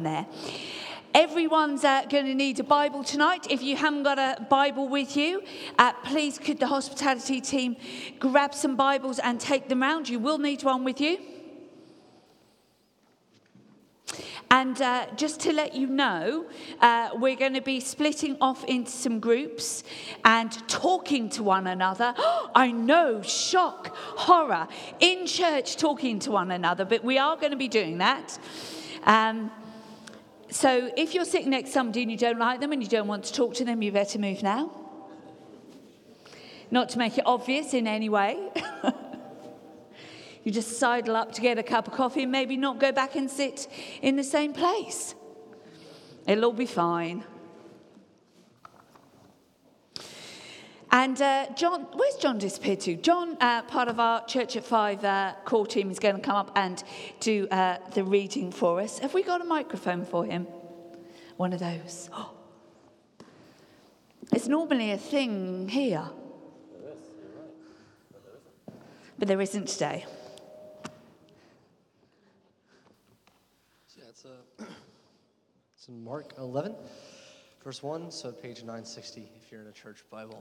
there. Everyone's going to need a Bible tonight. If you haven't got a Bible with you, please could the hospitality team grab some Bibles and take them round. You will need one with you. And just to let you know, we're going to be splitting off into some groups and talking to one another. I know, shock, horror, in church talking to one another, but we are going to be doing that. So if you're sitting next to somebody and you don't like them and you don't want to talk to them, you better move now. Not to make it obvious in any way. You just sidle up to get a cup of coffee and maybe not go back and sit in the same place. It'll all be fine. And John, where's John disappeared to? John, part of our Church at 5 core team, is going to come up and do the reading for us. Have we got a microphone for him? One of those. Oh. It's normally a thing here. There is, you're right. But there isn't today. So it's in Mark 11, verse 1, so page 960 if you're in a church Bible.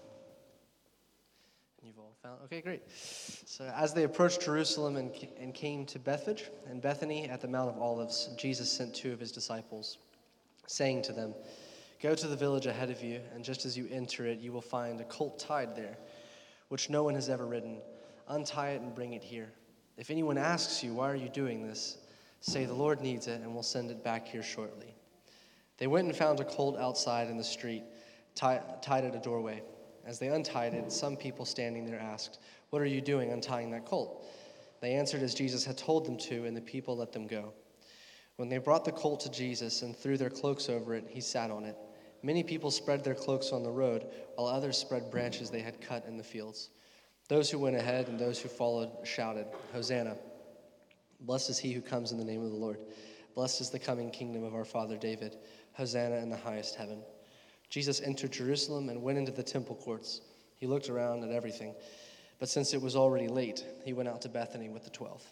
And you've all found, okay, great. So as they approached Jerusalem and came to Bethphage and Bethany at the Mount of Olives, Jesus sent 2 of his disciples, saying to them, "Go to the village ahead of you, and just as you enter it, you will find a colt tied there, which no one has ever ridden. Untie it and bring it here. If anyone asks you, 'Why are you doing this?' say, 'The Lord needs it, and we'll send it back here shortly.'" They went and found a colt outside in the street, tied at a doorway. As they untied it, some people standing there asked, "What are you doing untying that colt?" They answered as Jesus had told them to, and the people let them go. When they brought the colt to Jesus and threw their cloaks over it, he sat on it. Many people spread their cloaks on the road, while others spread branches they had cut in the fields. Those who went ahead and those who followed shouted, "Hosanna! Blessed is he who comes in the name of the Lord. Blessed is the coming kingdom of our father David. Hosanna in the highest heaven." Jesus entered Jerusalem and went into the temple courts. He looked around at everything, but since it was already late, he went out to Bethany with the 12.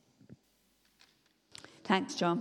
Thanks, John.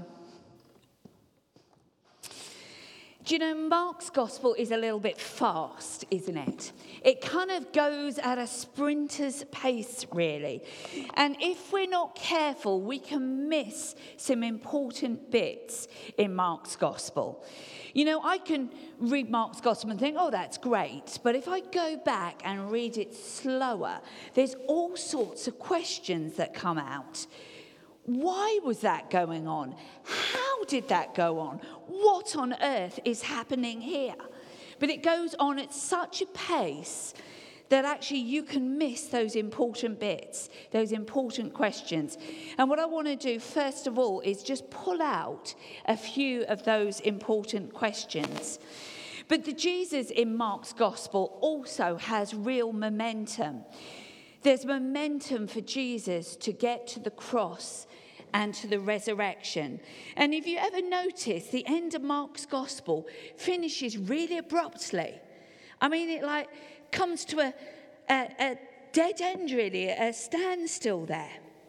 Do you know, Mark's gospel is a little bit fast, isn't it? It kind of goes at a sprinter's pace, really. And if we're not careful, we can miss some important bits in Mark's gospel. You know, I can read Mark's gospel and think, oh, that's great. But if I go back and read it slower, there's all sorts of questions that come out. Why was that going on? How did that go on? What on earth is happening here? But it goes on at such a pace that actually you can miss those important bits, those important questions. And what I want to do, first of all, is just pull out a few of those important questions. But the Jesus in Mark's gospel also has real momentum. There's momentum for Jesus to get to the cross and to the resurrection. And if you ever notice, the end of Mark's gospel finishes really abruptly. I mean, it like comes to a dead end, really, a standstill there.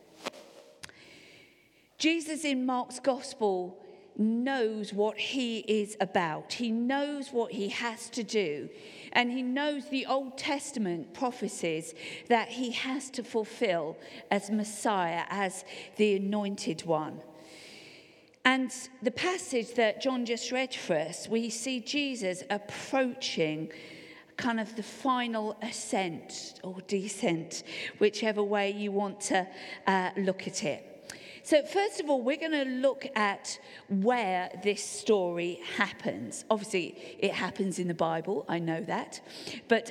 Jesus in Mark's gospel knows what he is about. He knows what he has to do. And he knows the Old Testament prophecies that he has to fulfill as Messiah, as the anointed one. And the passage that John just read for us, we see Jesus approaching kind of the final ascent or descent, whichever way you want to look at it. So first of all, we're going to look at where this story happens. Obviously, it happens in the Bible, I know that. But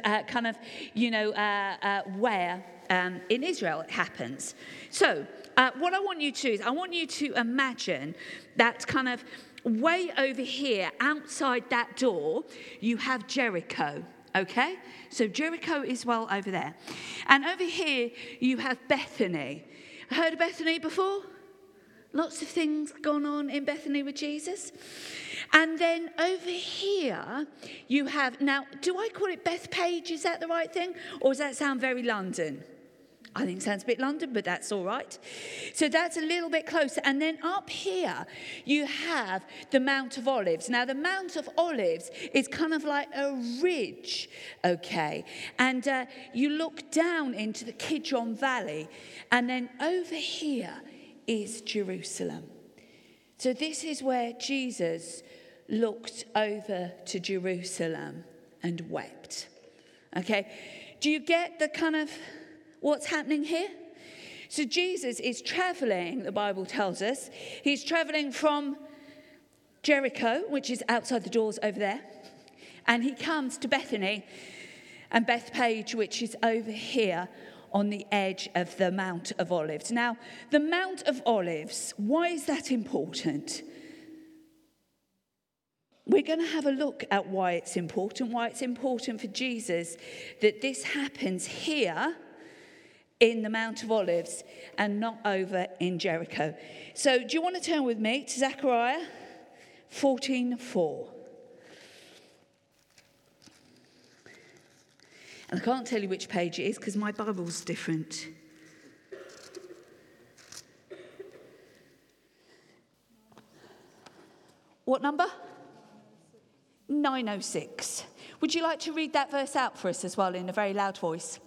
where in Israel it happens. So what I want you to do is I want you to imagine that kind of way over here, outside that door, you have Jericho. Okay? So Jericho is well over there. And over here, you have Bethany. Heard of Bethany before? Lots of things gone on in Bethany with Jesus. And then over here, you have, now, do I call it Bethpage? Is that the right thing? Or does that sound very London? I think sounds a bit London, but that's all right. So that's a little bit closer. And then up here, you have the Mount of Olives. Now, the Mount of Olives is kind of like a ridge, okay? And you look down into the Kidron Valley, and then over here is Jerusalem. So this is where Jesus looked over to Jerusalem and wept. Okay? Do you get the kind of what's happening here? So Jesus is traveling, the Bible tells us. He's traveling from Jericho, which is outside the doors over there. And he comes to Bethany and Bethpage, which is over here on the edge of the Mount of Olives. Now, the Mount of Olives, why is that important? We're going to have a look at why it's important for Jesus that this happens here in the Mount of Olives and not over in Jericho. So do you want to turn with me to Zechariah 14:4? And I can't tell you which page it is because my Bible's different. What number? 906. Would you like to read that verse out for us as well in a very loud voice?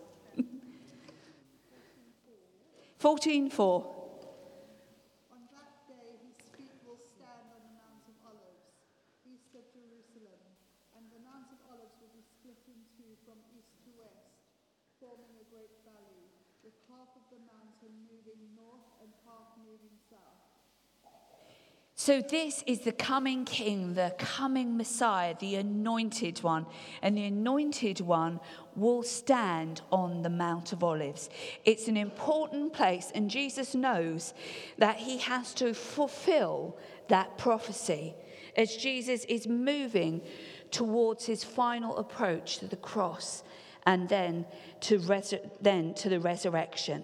14:4. On that day his feet will stand on the Mount of Olives, east of Jerusalem, and the Mount of Olives will be split in two from east to west, forming a great valley, with half of the mountain moving north and half moving south. So this is the coming King, the coming Messiah, the anointed one. And the anointed one will stand on the Mount of Olives. It's an important place, and Jesus knows that he has to fulfill that prophecy as Jesus is moving towards his final approach to the cross and then to the resurrection.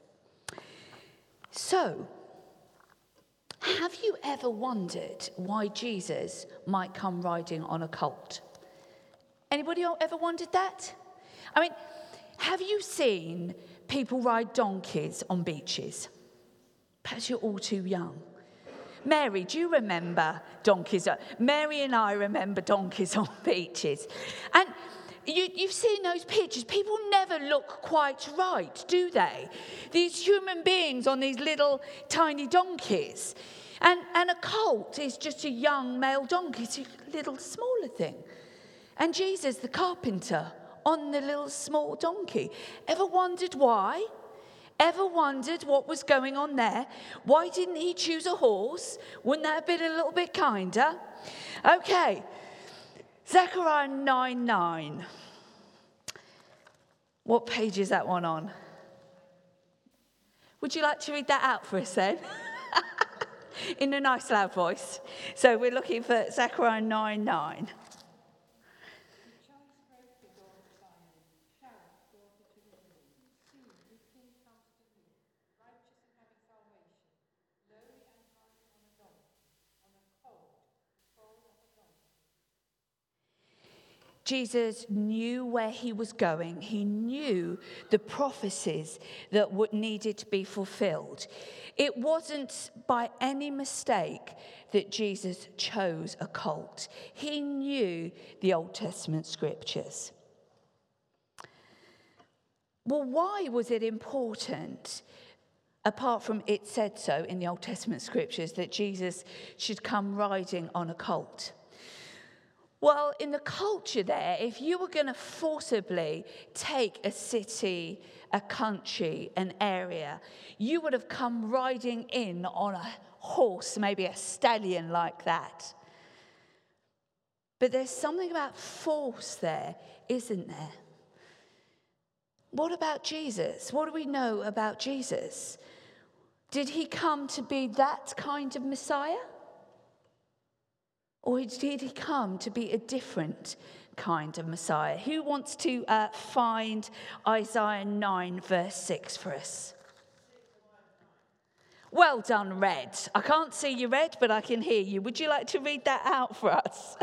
So, have you ever wondered why Jesus might come riding on a colt? Anybody ever wondered that? I mean, have you seen people ride donkeys on beaches? Perhaps you're all too young. Mary, do you remember donkeys? Mary and I remember donkeys on beaches. And you've seen those pictures. People never look quite right, do they? These human beings on these little tiny donkeys. And a colt is just a young male donkey. It's a little smaller thing. And Jesus, the carpenter, on the little small donkey. Ever wondered why? Ever wondered what was going on there? Why didn't he choose a horse? Wouldn't that have been a little bit kinder? Okay. Zechariah 9:9. What page is that one on? Would you like to read that out for us then? In a nice loud voice. So we're looking for Zechariah 9:9. Jesus knew where he was going. He knew the prophecies that needed to be fulfilled. It wasn't by any mistake that Jesus chose a colt. He knew the Old Testament scriptures. Well, why was it important, apart from it said so in the Old Testament scriptures, that Jesus should come riding on a colt? Well, in the culture there, if you were going to forcibly take a city, a country, an area, you would have come riding in on a horse, maybe a stallion like that. But there's something about force there, isn't there? What about Jesus? What do we know about Jesus? Did he come to be that kind of Messiah? Or did he come to be a different kind of Messiah? Who wants to find Isaiah 9, verse 6 for us? Well done, Red. I can't see you, Red, but I can hear you. Would you like to read that out for us?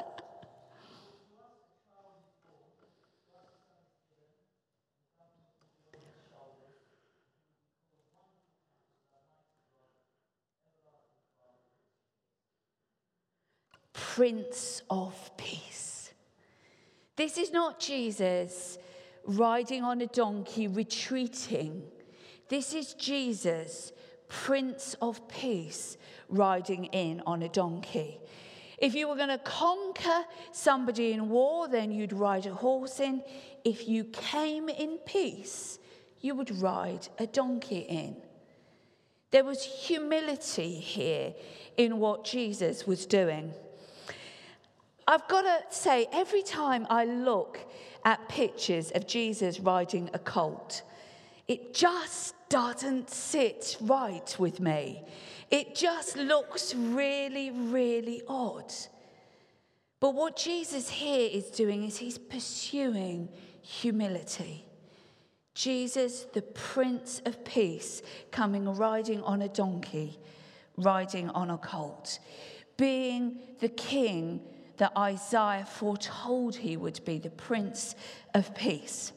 Prince of Peace. This is not Jesus riding on a donkey, retreating. This is Jesus, Prince of Peace, riding in on a donkey. If you were going to conquer somebody in war, then you'd ride a horse in. If you came in peace, you would ride a donkey in. There was humility here in what Jesus was doing. I've got to say, every time I look at pictures of Jesus riding a colt, it just doesn't sit right with me. It just looks really, really odd. But what Jesus here is doing is he's pursuing humility. Jesus, the Prince of Peace, coming riding on a donkey, riding on a colt, being the king that Isaiah foretold he would be, the Prince of Peace.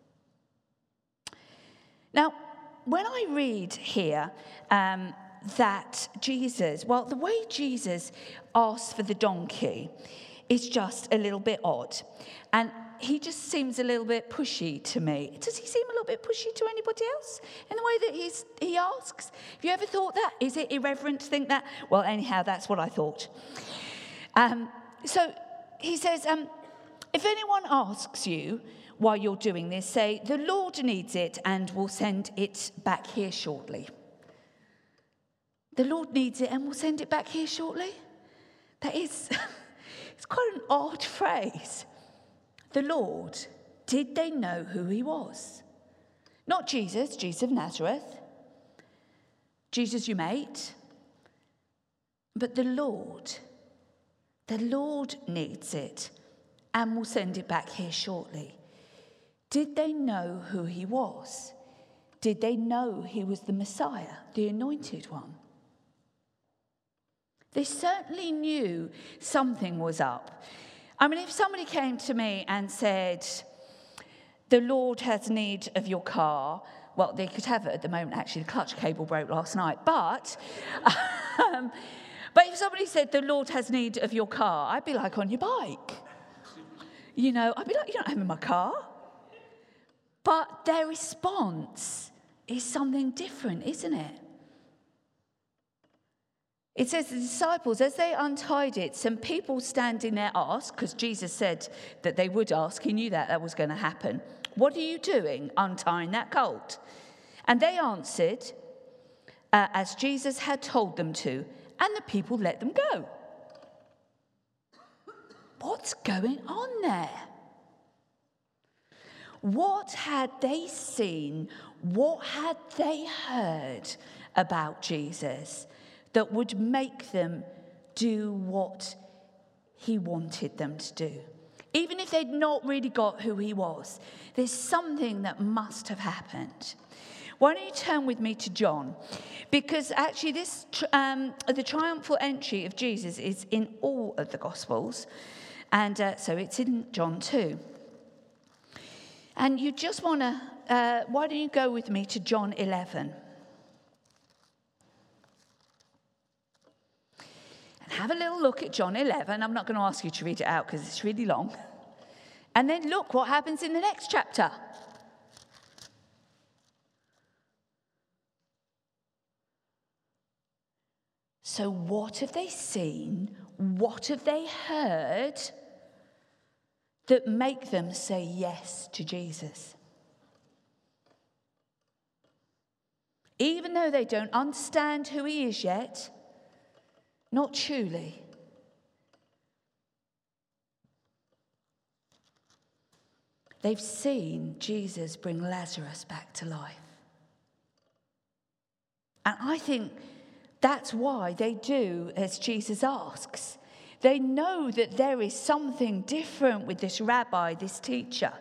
Now, when I read here that Jesus, well, the way Jesus asks for the donkey is just a little bit odd. And he just seems a little bit pushy to me. Does he seem a little bit pushy to anybody else in the way that he asks? Have you ever thought that? Is it irreverent to think that? Well, anyhow, that's what I thought. So he says, if anyone asks you while you're doing this, say, the Lord needs it and we'll send it back here shortly. The Lord needs it and we'll send it back here shortly. That is, it's quite an odd phrase. The Lord, did they know who he was? Not Jesus, Jesus of Nazareth, Jesus you mate, but the Lord needs it and will send it back here shortly. Did they know who he was? Did they know he was the Messiah, the anointed one? They certainly knew something was up. I mean, if somebody came to me and said, the Lord has need of your car, well, they could have it at the moment, actually. The clutch cable broke last night. But if somebody said, the Lord has need of your car, I'd be like, on your bike. You know, I'd be like, you don't have me in my car. But their response is something different, isn't it? It says the disciples, as they untied it, some people standing there asked, because Jesus said that they would ask, he knew that was going to happen, what are you doing untying that colt? And they answered, as Jesus had told them to, and the people let them go. What's going on there? What had they seen? What had they heard about Jesus that would make them do what he wanted them to do? Even if they'd not really got who he was, there's something that must have happened. Why don't you turn with me to John? Because actually this, the triumphal entry of Jesus is in all of the Gospels. And so it's in John 2. And you just want to, why don't you go with me to John 11? And have a little look at John 11. I'm not going to ask you to read it out because it's really long. And then look what happens in the next chapter. So what have they seen? What have they heard that make them say yes to Jesus? Even though they don't understand who he is yet, not truly. They've seen Jesus bring Lazarus back to life. And I think that's why they do as Jesus asks. They know that there is something different with this rabbi, this teacher.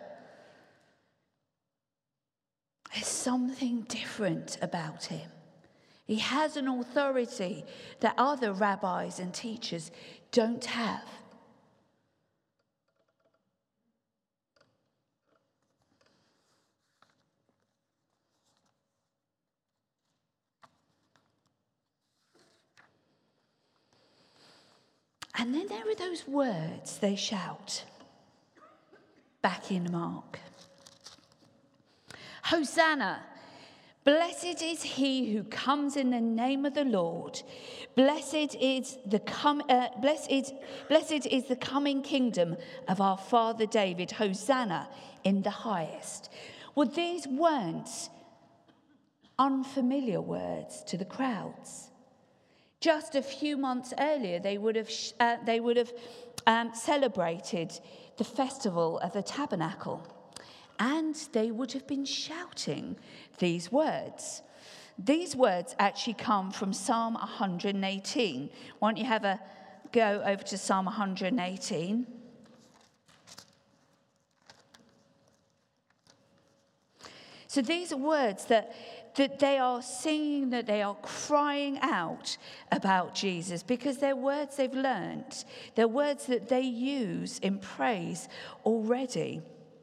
There's something different about him. He has an authority that other rabbis and teachers don't have. And then there are those words they shout back in Mark. Hosanna, blessed is he who comes in the name of the Lord. Blessed is the coming kingdom of our father David. Hosanna in the highest. Well, these weren't unfamiliar words to the crowds. Just a few months earlier, they would have celebrated the festival of the tabernacle, and they would have been shouting these words. These words actually come from Psalm 118. Why don't you have a go over to Psalm 118? So these are words that they are singing, that they are crying out about Jesus, because they're words they've learned. They're words that they use in praise already.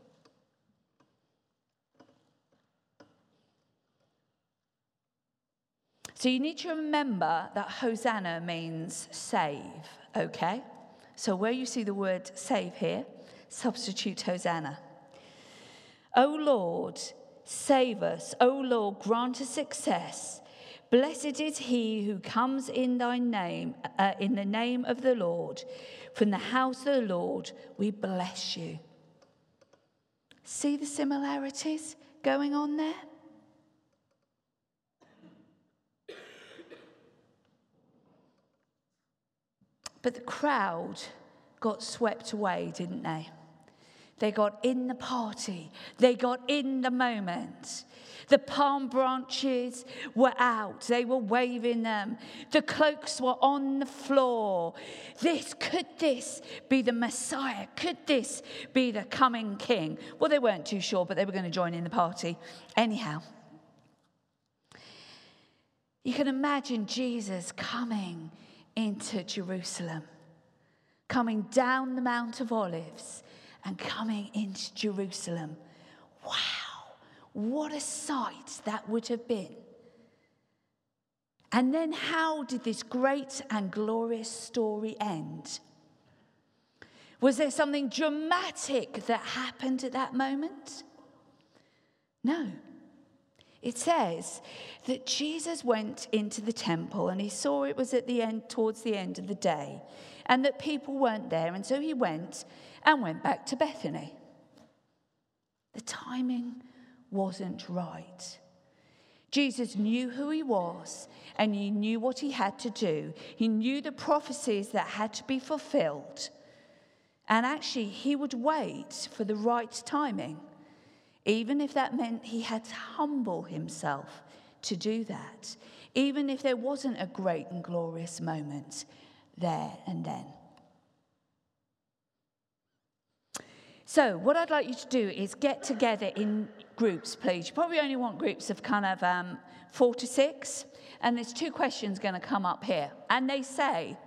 So you need to remember that Hosanna means save, okay? So where you see the word save here, substitute Hosanna. O Lord, save us. O Lord, grant us success. Blessed is he who comes in thy name, in the name of the Lord. From the house of the Lord, we bless you. See the similarities going on there? But the crowd got swept away, didn't they? They got in the party. They got in the moment. The palm branches were out. They were waving them. The cloaks were on the floor. Could this be the Messiah? Could this be the coming king? Well, they weren't too sure, but they were going to join in the party anyhow. You can imagine Jesus coming into Jerusalem, coming down the Mount of Olives and coming into Jerusalem. Wow, what a sight that would have been. And then how did this great and glorious story end? Was there something dramatic that happened at that moment? No. It says that Jesus went into the temple and he saw it was at the end, towards the end of the day, and that people weren't there, and so he went back to Bethany. The timing wasn't right. Jesus knew who he was, and he knew what he had to do. He knew the prophecies that had to be fulfilled, and actually he would wait for the right timing, even if that meant he had to humble himself to do that, even if there wasn't a great and glorious moment there and then. So what I'd like you to do is get together in groups, please. You probably only want groups of kind of 4 to 6, and there's 2 questions going to come up here. And they say,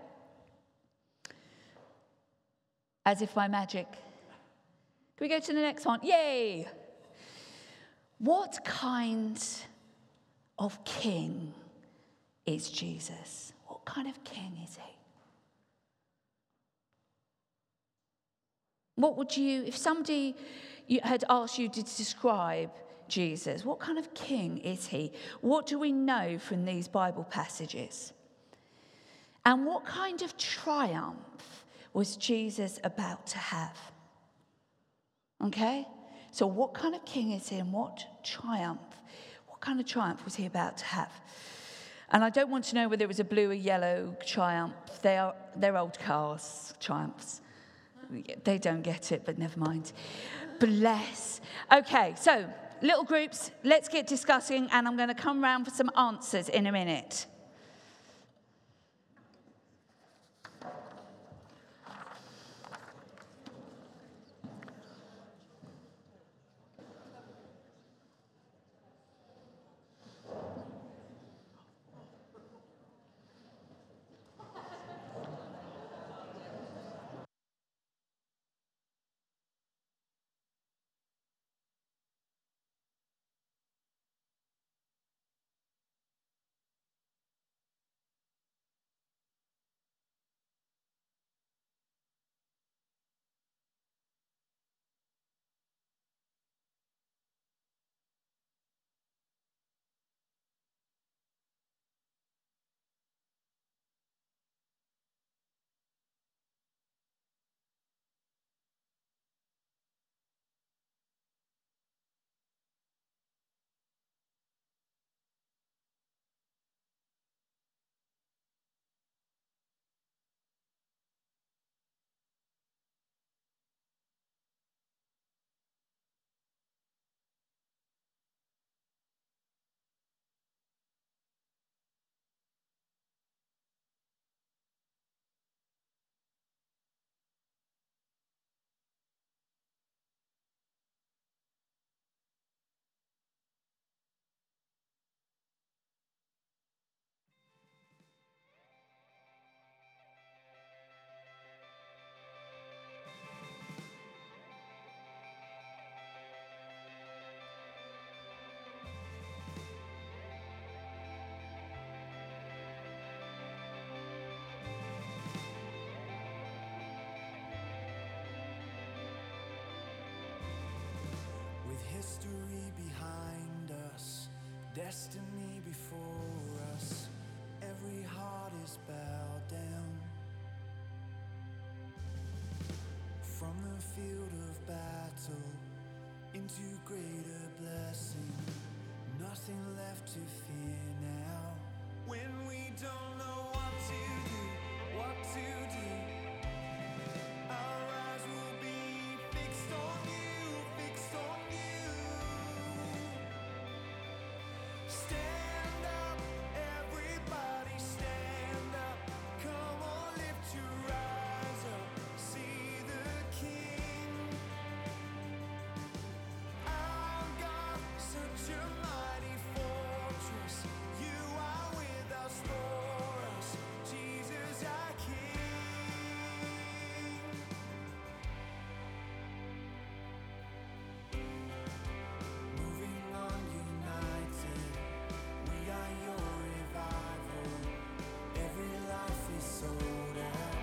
as if by magic, can we go to the next one? Yay! What kind of king is Jesus? What kind of king is he? What would you, if somebody had asked you to describe Jesus, what kind of king is he? What do we know from these Bible passages? And what kind of triumph was Jesus about to have? Okay? So what kind of king is he, and what kind of triumph was he about to have? And I don't want to know whether it was a blue or yellow triumph. They're old cars, triumphs. They don't get it, but never mind. Bless. Okay, so little groups, let's get discussing, and I'm going to come round for some answers in a minute. destiny before us. Every heart is bowed down. From the field of battle into greater blessing, nothing left to fear now. When we don't know what to do, what to do, our eyes will be fixed on you, fixed on you. Stand up, everybody stand up. Come on, lift your eyes up, see the King. Our God, such a mighty fortress. You are with us, for us, Jesus our King. Moving on united, we are your revival. Every life is sold out.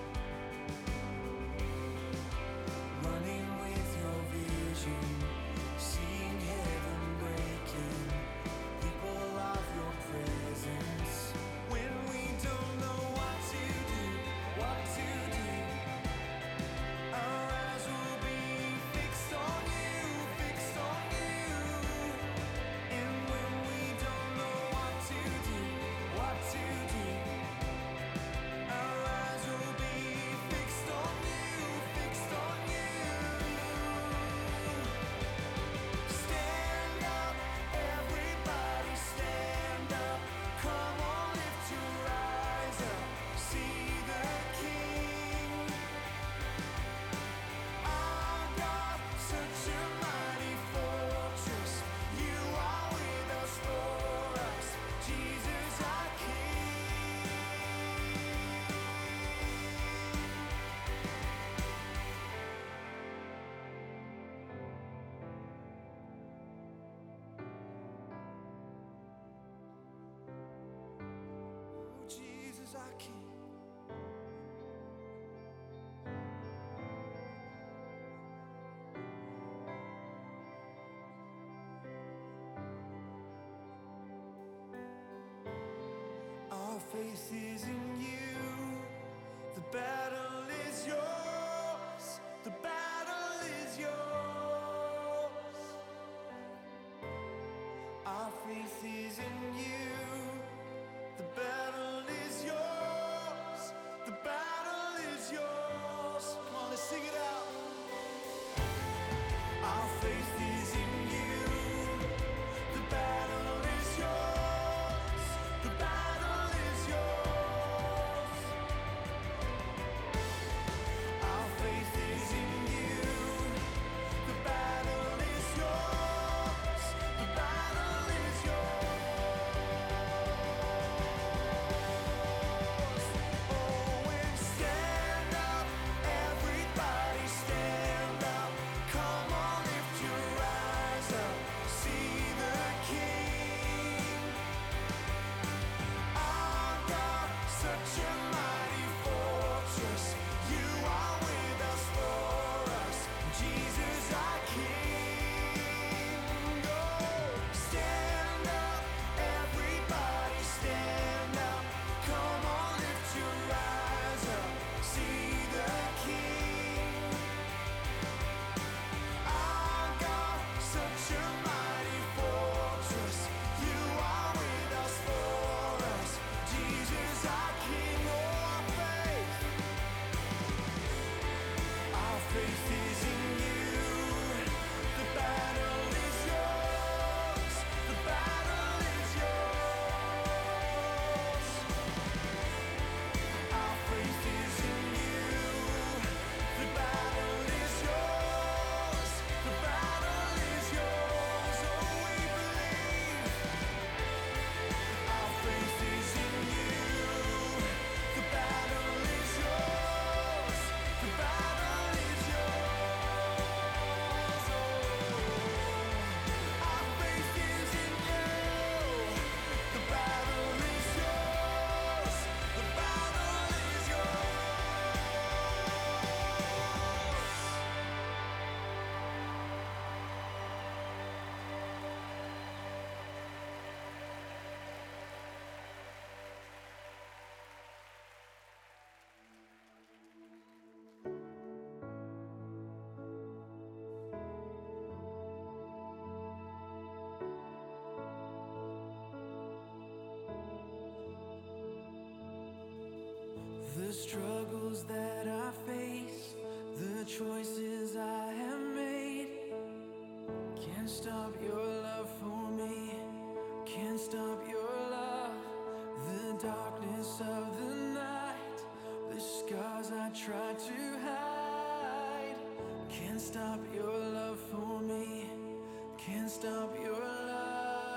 Running with your vision, seeing heaven breaking, people of your presence. When we don't know what to do, what to do, our eyes will be fixed on you, fixed on you. And when we don't know what to do, what to do, our eyes will be fixed on you, fixed on you. Stand up, everybody stand up. Come on, lift your eyes up, see the King. Our God, such a mighty fortress. You are with us, for us, Jesus our King. Oh, Jesus our King. Our faith is in you. The battle is yours. The battle is yours. Our faith is in you. The battle is yours. The battle is yours. Come on, let's sing it out. Our faith is in you. The battle is yours. The battle is yours. struggles that I face, the choices I have made, can't stop your love for me, can't stop your love. The darkness of the night, the scars I try to hide, can't stop your love for me, can't stop your love.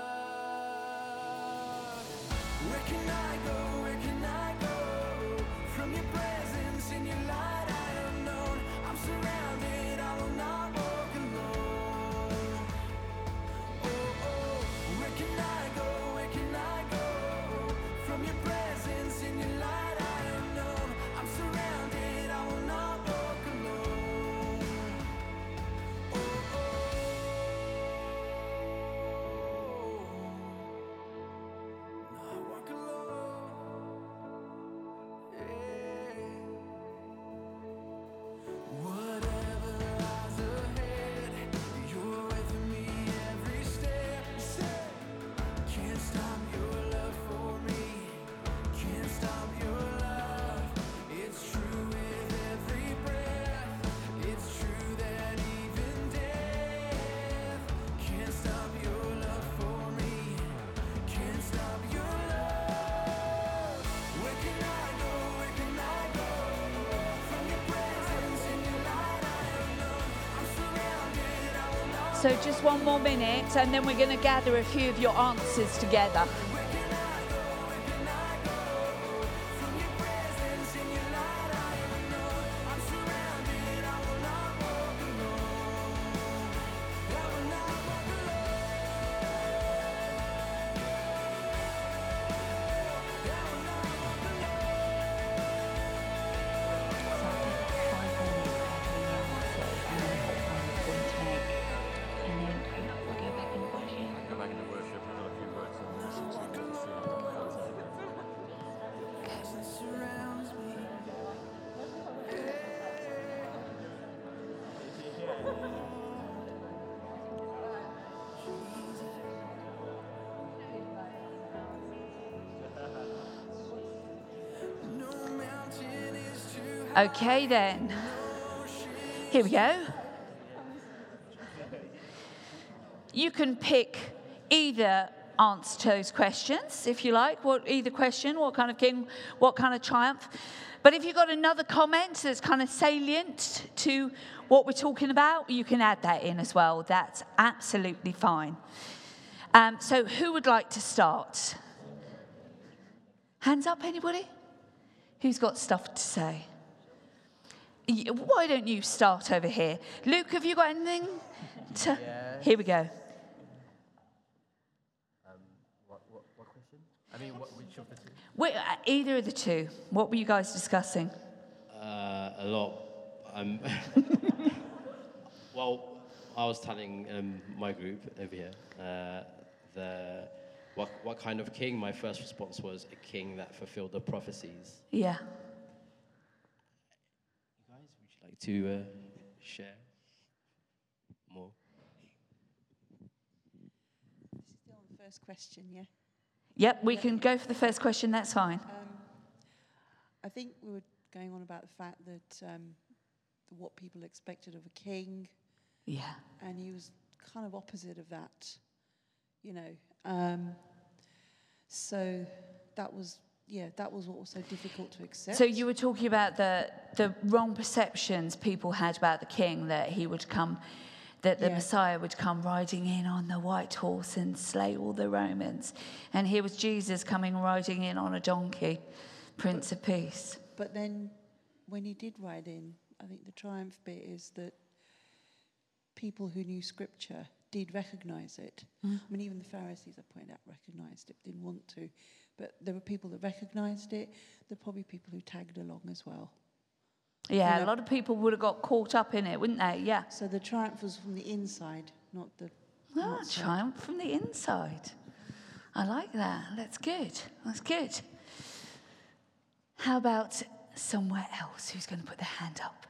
Where can I go, where can I go? From your presence in your light unknown, I'm surrounded, I will not walk alone. Oh, oh, where can I go, where can I go? From your presence in your light unknown, I'm surrounded, I will not walk alone. Oh, oh, not walk alone. Whatever lies ahead, you're with me every step. Can't stop your love for me, can't stop your love. It's true with every breath, it's true that even death can't stop your love for me, can't stop your love. Where can I go, where can I go? From your presence in your light I know, I'm surrounded, I will not. So just one more minute, and then we're going to gather a few of your answers together. Where can I go, where can I go? From your presence in your light I know, I'm surrounded, I will not walk alone. I will not walk alone. I will not walk alone. Go back into worship. We've got a few words on this. Presence surrounds me. No mountain is too high. Okay, then. Here we go. You can pick either answer to those questions, if you like. Either question, what kind of king, what kind of triumph. But if you've got another comment that's kind of salient to what we're talking about, you can add that in as well. That's absolutely fine. So who would like to start? Hands up, anybody? Who's got stuff to say? Why don't you start over here? Luke, have you got anything? Here we go. What question? I mean, which of the two? Either of the two. What were you guys discussing? A lot. Well, I was telling my group over here what kind of king. My first response was a king that fulfilled the prophecies. Yeah. You guys, would you like to share more? This is still on the first question, yeah? Yep, we can go for the first question. That's fine. I think we were going on about the fact that what people expected of a king, Yeah. and he was kind of opposite of that, you know. So that was what was so difficult to accept. So you were talking about the wrong perceptions people had about the king, that he would come, that the Yeah. Messiah would come riding in on the white horse and slay all the Romans. And here was Jesus coming riding in on a donkey, Prince of Peace. But then when he did ride in, I think the triumph bit is that people who knew Scripture did recognise it. I mean, even the Pharisees, I pointed out, recognised it, didn't want to. But there were people that recognised it. There are probably people who tagged along as well. Yeah, Yeah. a lot of people would have got caught up in it, wouldn't they? Yeah. So the triumph was from the inside, not the Ah, outside. triumph from the inside. I like that. That's good. That's good. How about somewhere else? Who's going to put their hand up?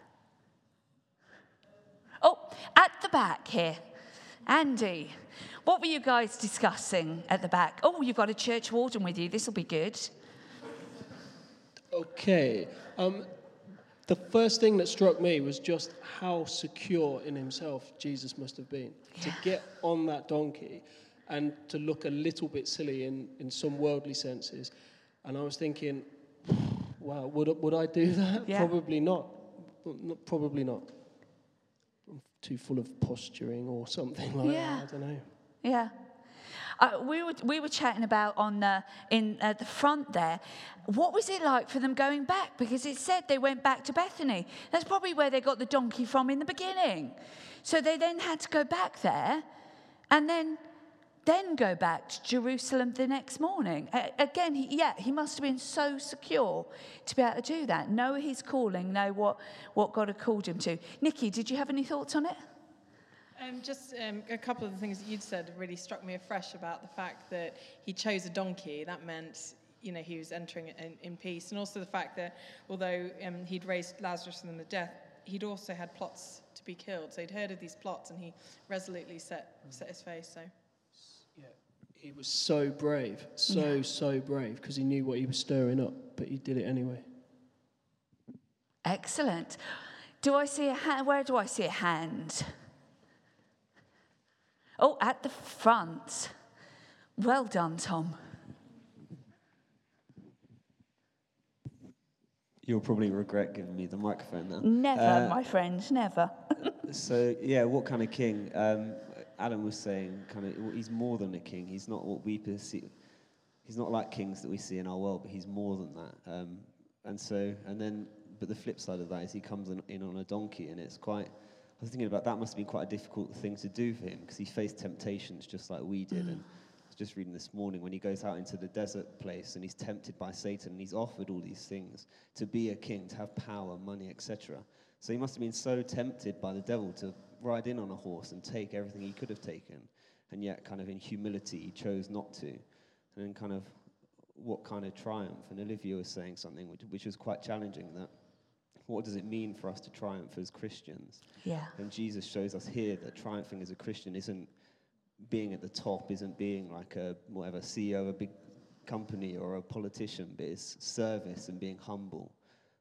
Oh, at the back here. Andy, what were you guys discussing at the back? Oh, you've got a church warden with you. This will be good. Okay. The first thing that struck me was just how secure in himself Jesus must have been. To get on that donkey and to look a little bit silly in some worldly senses. And I was thinking, wow, would I do that? Yeah. Probably not. Probably not. I'm too full of posturing or something like that. I don't know. Yeah. We were chatting about in the front there. What was it like for them going back? Because it said they went back to Bethany. That's probably where they got the donkey from in the beginning. So they then had to go back there, and then go back to Jerusalem the next morning. Again, he must have been so secure to be able to do that. Know his calling, know what God had called him to. Nikki, did you have any thoughts on it? Just a couple of the things that you'd said really struck me afresh about the fact that he chose a donkey. That meant, he was entering in peace. And also the fact that although he'd raised Lazarus from the death, he'd also had plots to be killed. So he'd heard of these plots and he resolutely set his face. So, yeah, he was so brave, so brave, because he knew what he was stirring up, but he did it anyway. Excellent. Do I see a hand? Where do I see a hand? Oh, at the front. Well done, Tom. You'll probably regret giving me the microphone now. Never, my friend, never. So, what kind of king? Adam was saying, he's more than a king. He's not what we perceive. He's not like kings that we see in our world, but he's more than that. But the flip side of that is he comes in on a donkey, and it's quite. I was thinking about that must have been quite a difficult thing to do for him because he faced temptations just like we did. And I was just reading this morning when he goes out into the desert place and he's tempted by Satan and he's offered all these things to be a king, to have power, money, etc. So he must have been so tempted by the devil to ride in on a horse and take everything he could have taken. And yet kind of in humility he chose not to. And then kind of what kind of triumph? And Olivia was saying something which was quite challenging, that what does it mean for us to triumph as Christians? Yeah. And Jesus shows us here that triumphing as a Christian isn't being at the top, isn't being like a CEO of a big company or a politician, but it's service and being humble.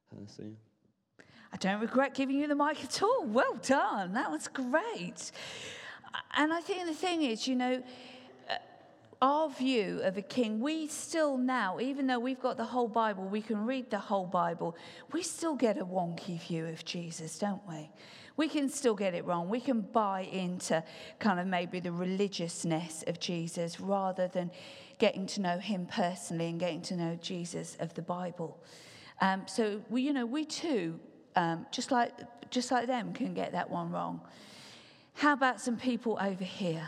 I don't regret giving you the mic at all. Well done. That was great. And I think the thing is, our view of a king, we still now, even though we've got the whole Bible, we can read the whole Bible, we still get a wonky view of Jesus, don't we? We can still get it wrong. We can buy into kind of maybe the religiousness of Jesus rather than getting to know him personally and getting to know Jesus of the Bible. So we too, just like them, can get that one wrong. How about some people over here?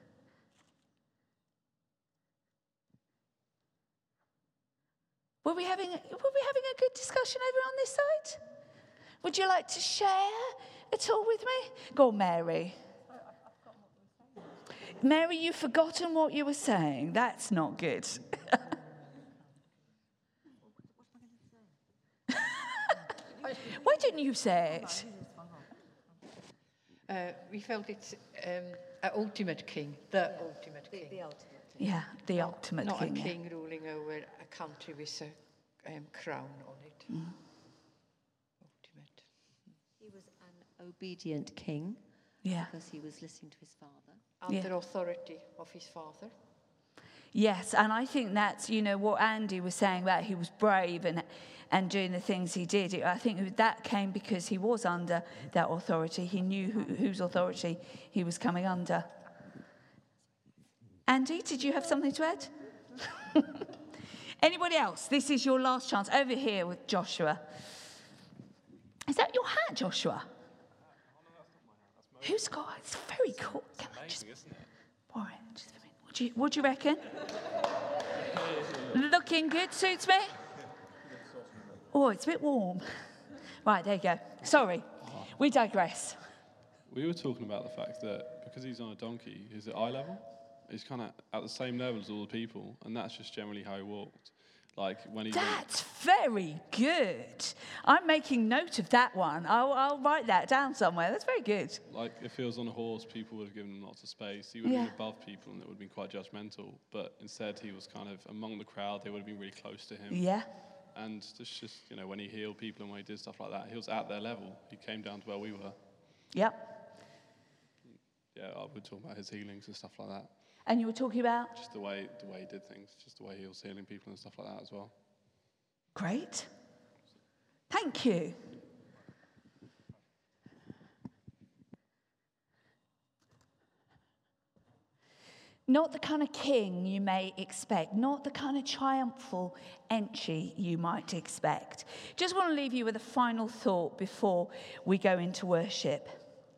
Were we having a good discussion over on this side? Would you like to share at all with me? Go on, Mary. Mary, you've forgotten what you were saying. That's not good. Why didn't you say it? We felt it's an ultimate king, the ultimate king. The ultimate. Yeah, the ultimate not king. Not a king ruling over a country with a crown on it. Ultimate. He was an obedient king. Yeah. Because he was listening to his father. Under authority of his father. Yes, and I think that's, what Andy was saying about he was brave and doing the things he did. I think that came because he was under that authority. He knew whose authority he was coming under. Andy, did you have something to add? Anybody else? This is your last chance. Over here with Joshua. Is that your hat, Joshua? Who's got it? It's very cool. Can I just borrow it? Just a minute. What do you reckon? Looking good, suits me. Oh, it's a bit warm. Right, there you go. Sorry, we digress. We were talking about the fact that because he's on a donkey, he's at eye level. He's kind of at the same level as all the people, and that's just generally how he walked. Like when he. That's very good. I'm making note of that one. I'll write that down somewhere. That's very good. Like if he was on a horse, people would have given him lots of space. He would have been above people, and it would have been quite judgmental. But instead, he was kind of among the crowd. They would have been really close to him. Yeah. And just when he healed people and when he did stuff like that, he was at their level. He came down to where we were. Yep. Yeah, I would talk about his healings and stuff like that. And you were talking about? Just the way he did things, just the way he was healing people and stuff like that as well. Great. Thank you. Not the kind of king you may expect, not the kind of triumphal entry you might expect. Just want to leave you with a final thought before we go into worship.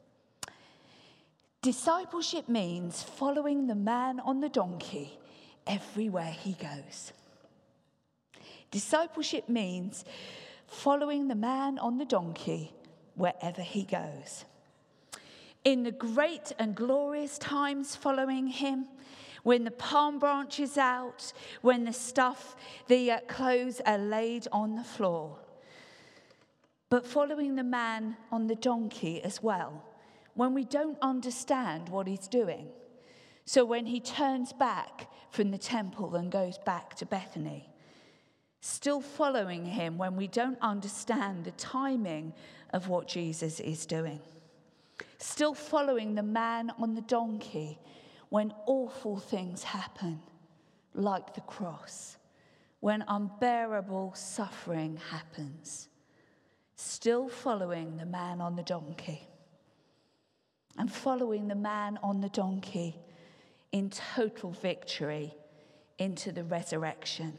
Discipleship means following the man on the donkey everywhere he goes. Discipleship means following the man on the donkey wherever he goes. In the great and glorious times following him, when the palm branch is out, when the clothes are laid on the floor. But following the man on the donkey as well, when we don't understand what he's doing. So when he turns back from the temple and goes back to Bethany, still following him when we don't understand the timing of what Jesus is doing. Still following the man on the donkey when awful things happen, like the cross, when unbearable suffering happens. Still following the man on the donkey. And following the man on the donkey in total victory into the resurrection.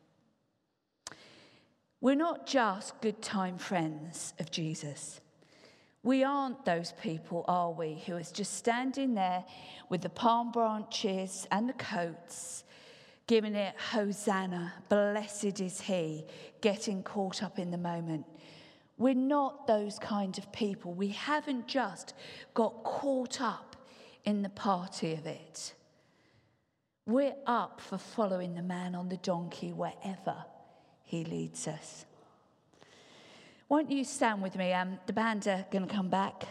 We're not just good time friends of Jesus. We aren't those people, are we, who is just standing there with the palm branches and the coats, giving it Hosanna, blessed is he, getting caught up in the moment. We're not those kind of people. We haven't just got caught up in the party of it. We're up for following the man on the donkey wherever he leads us. Won't you stand with me? The band are going to come back.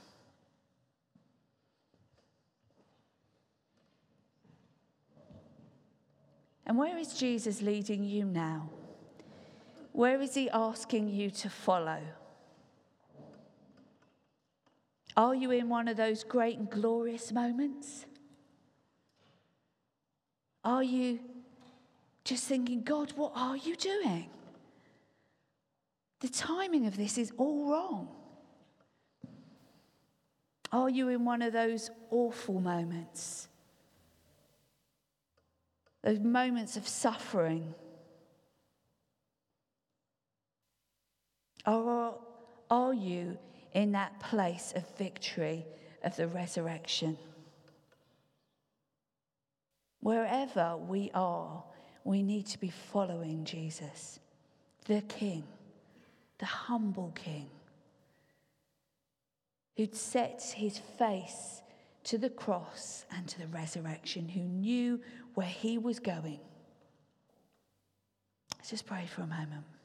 And where is Jesus leading you now? Where is he asking you to follow? Are you in one of those great and glorious moments? Are you just thinking, God, what are you doing? The timing of this is all wrong. Are you in one of those awful moments? Those moments of suffering? Or are you in that place of victory of the resurrection? Wherever we are, we need to be following Jesus, the King, the humble King, who'd set his face to the cross and to the resurrection, who knew where he was going. Let's just pray for a moment.